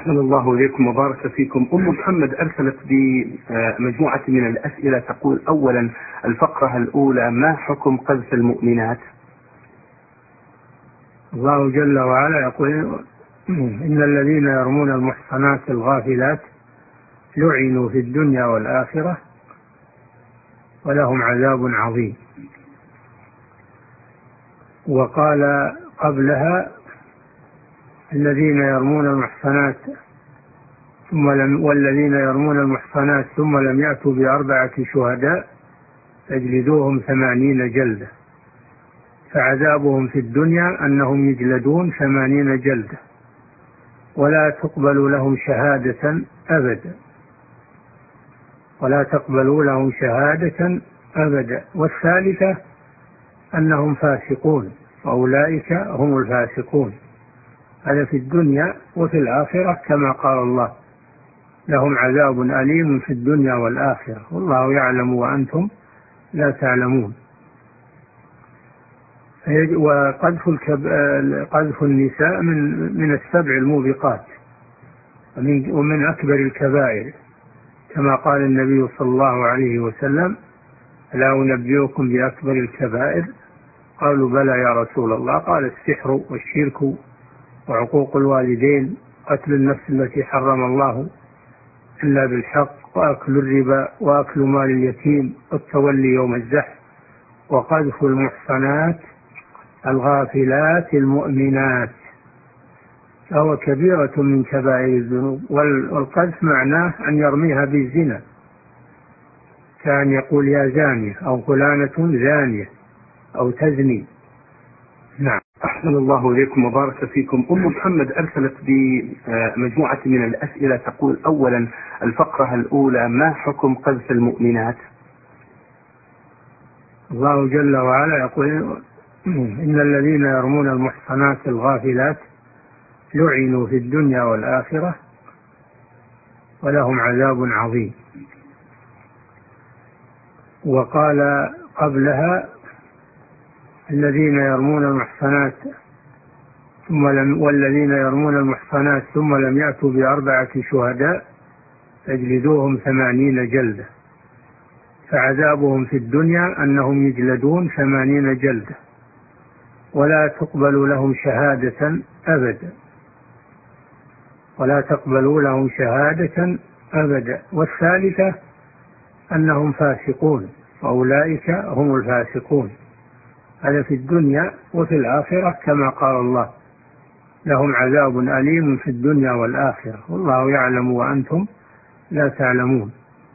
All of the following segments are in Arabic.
أحسن الله إليكم وبارك فيكم. أم محمد أرسلت بمجموعة من الأسئلة تقول: أولا، الفقرة الأولى: ما حكم قذف المؤمنات؟ الله جل وعلا يقول: إن الذين يرمون المحصنات الغافلات لعنوا في الدنيا والآخرة ولهم عذاب عظيم. وقال قبلها: الذين يرمون المحصنات والذين يرمون المحصنات ثم لم يأتوا بأربعة شهداء فاجلدوهم 80 جلدة، فعذابهم في الدنيا أنهم يجلدون 80 جلدة ولا تقبل لهم شهادة أبدا، ولا تقبلوا لهم شهادة أبدا. والثالثة أنهم فاسقون، وأولئك هم الفاسقون. هذا في الدنيا وفي الآخرة كما قال الله: لهم عذاب أليم في الدنيا والآخرة والله يعلم وأنتم لا تعلمون. وقذف النساء من السبع الموبقات ومن أكبر الكبائر، كما قال النبي صلى الله عليه وسلم: لا أنبئكم بأكبر الكبائر؟ قالوا: بلى يا رسول الله. قال: السحر والشرك وعقوق الوالدين، قتل النفس التي حرم الله إلا بالحق، وأكل الربا، وأكل مال اليتيم، والتولي يوم الزحف، وقذف المحصنات الغافلات المؤمنات، فهو كبيرة من كبائر الذنوب. والقذف معناه أن يرميها بالزنا، كان يقول: يا زانية، أو فلانة زانية، أو تزني. نعم. أحسن الله إليكم وبارك فيكم. أم محمد أرسلت بمجموعة من الأسئلة تقول: أولا، الفقرة الأولى: ما حكم قذف المؤمنات؟ الله جل وعلا يقول: إن الذين يرمون المحصنات الغافلات لعنوا في الدنيا والآخرة ولهم عذاب عظيم. وقال قبلها: الذين يرمون المحصنات والذين يرمون المحصنات ثم لم يأتوا بأربعة شهداء فاجلدوهم 80 جلدة، فعذابهم في الدنيا أنهم يجلدون 80 جلدة ولا تقبل لهم شهادة أبدا، ولا تقبلوا لهم شهادة أبدا. والثالثة أنهم فاسقون، وأولئك هم الفاسقون. هذا في الدنيا وفي الآخرة كما قال الله: لهم عذاب أليم في الدنيا والآخرة والله يعلم وأنتم لا تعلمون.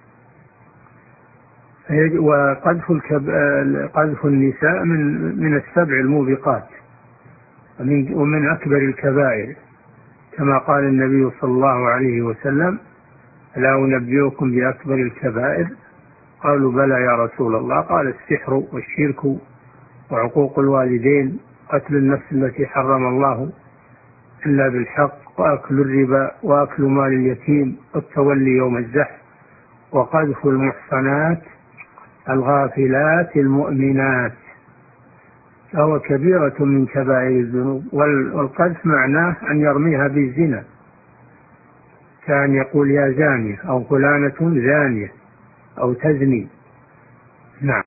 وقذف النساء من السبع الموبقات ومن أكبر الكبائر، كما قال النبي صلى الله عليه وسلم: لا أنبئكم بأكبر الكبائر؟ قالوا: بلى يا رسول الله. قال: السحر والشرك وعقوق الوالدين، قتل النفس التي حرم الله إلا بالحق، وأكل الربا، وأكل مال اليتيم، والتولي يوم الزحف، وقذف المحصنات الغافلات المؤمنات، فهو كبيرة من كبائر الذنوب. والقذف معناه أن يرميها بالزنا، كان يقول: يا زانية، أو فلانة زانية، أو تزني. نعم.